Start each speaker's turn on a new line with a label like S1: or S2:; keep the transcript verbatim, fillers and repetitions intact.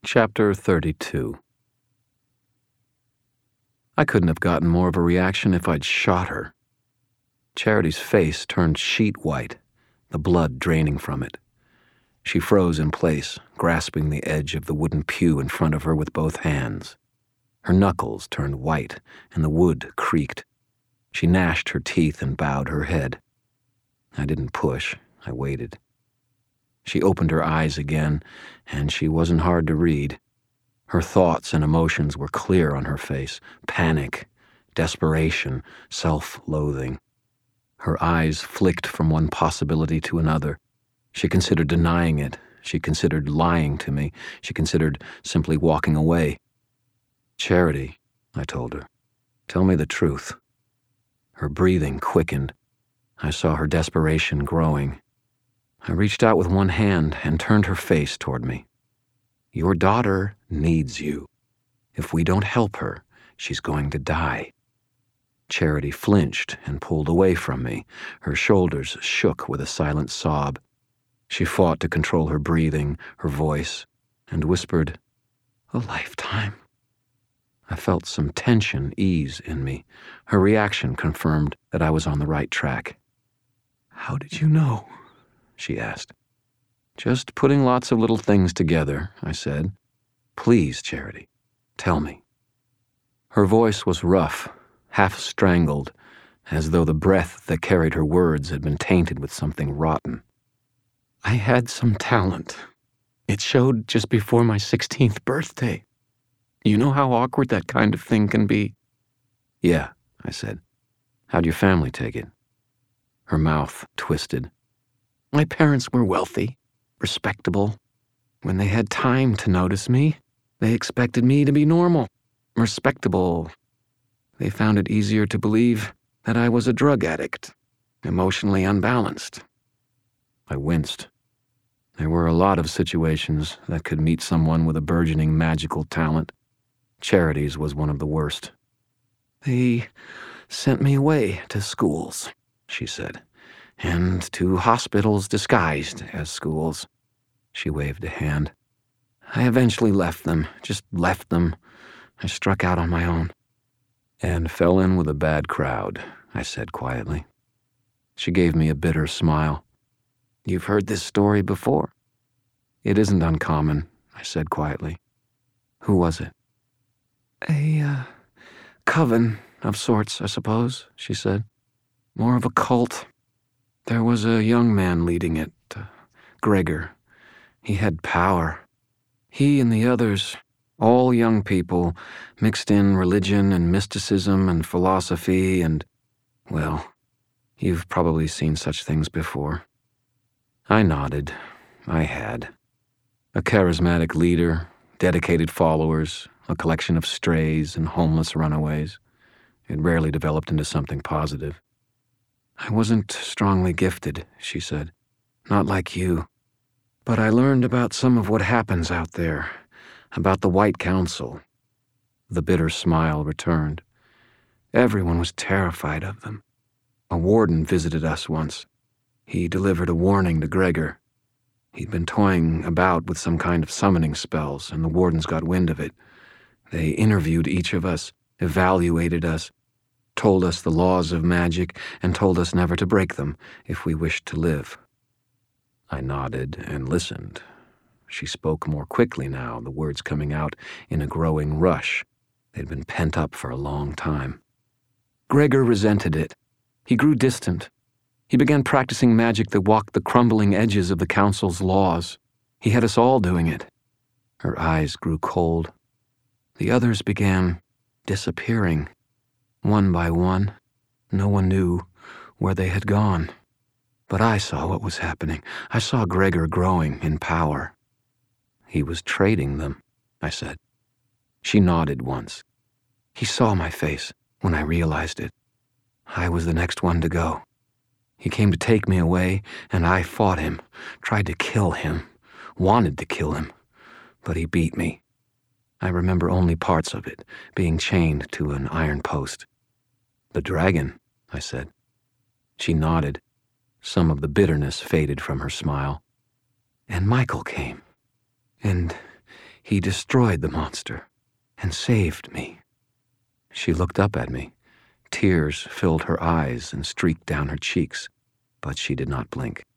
S1: Chapter thirty-two. I couldn't have gotten more of a reaction if I'd shot her. Charity's face turned sheet white, the blood draining from it. She froze in place, grasping the edge of the wooden pew in front of her with both hands. Her knuckles turned white, and the wood creaked. She gnashed her teeth and bowed her head. I didn't push. I waited. She opened her eyes again, and she wasn't hard to read. Her thoughts and emotions were clear on her face: panic, desperation, self-loathing. Her eyes flicked from one possibility to another. She considered denying it. She considered lying to me. She considered simply walking away. "Charity," I told her, "tell me the truth." Her breathing quickened. I saw her desperation growing. I reached out with one hand and turned her face toward me. "Your daughter needs you. If we don't help her, she's going to die." Charity flinched and pulled away from me. Her shoulders shook with a silent sob. She fought to control her breathing, her voice, and whispered, "A lifetime." I felt some tension ease in me. Her reaction confirmed that I was on the right track. "How did you know?" she asked. "Just putting lots of little things together," I said. "Please, Charity, tell me." Her voice was rough, half strangled, as though the breath that carried her words had been tainted with something rotten. "I had some talent. It showed just before my sixteenth birthday. You know how awkward that kind of thing can be?" "Yeah," I said. "How'd your family take it?" Her mouth twisted. "My parents were wealthy, respectable. When they had time to notice me, they expected me to be normal, respectable. They found it easier to believe that I was a drug addict, emotionally unbalanced." I winced. There were a lot of situations that could meet someone with a burgeoning magical talent. Charity's was one of the worst. "They sent me away to schools," she said, "and to hospitals disguised as schools." She waved a hand. "I eventually left them, just left them. I struck out on my own." "And fell in with a bad crowd," I said quietly. She gave me a bitter smile. "You've heard this story before?" "It isn't uncommon," I said quietly. "Who was it?" "A, uh, coven of sorts, I suppose," she said. "More of a cult. There was a young man leading it, uh, Gregor. He had power. He and the others, all young people, mixed in religion and mysticism and philosophy and, well, you've probably seen such things before." I nodded. I had. A charismatic leader, dedicated followers, a collection of strays and homeless runaways. It rarely developed into something positive. "I wasn't strongly gifted," she said. "Not like you. But I learned about some of what happens out there, about the White Council." The bitter smile returned. "Everyone was terrified of them. A warden visited us once. He delivered a warning to Gregor. He'd been toying about with some kind of summoning spells, and the wardens got wind of it. They interviewed each of us, evaluated us, told us the laws of magic, and told us never to break them if we wished to live." I nodded and listened. She spoke more quickly now, the words coming out in a growing rush. They'd been pent up for a long time. "Gregor resented it. He grew distant. He began practicing magic that walked the crumbling edges of the council's laws. He had us all doing it." Her eyes grew cold. "The others began disappearing, one by one. No one knew where they had gone. But I saw what was happening. I saw Gregor growing in power." "He was trading them," I said. She nodded once. "He saw my face when I realized it. I was the next one to go. He came to take me away, and I fought him, tried to kill him, wanted to kill him, but he beat me. I remember only parts of it, being chained to an iron post." "The dragon," I said. She nodded. Some of the bitterness faded from her smile. "And Michael came, and He destroyed the monster and saved me." She looked up at me. Tears filled her eyes and streaked down her cheeks, but she did not blink.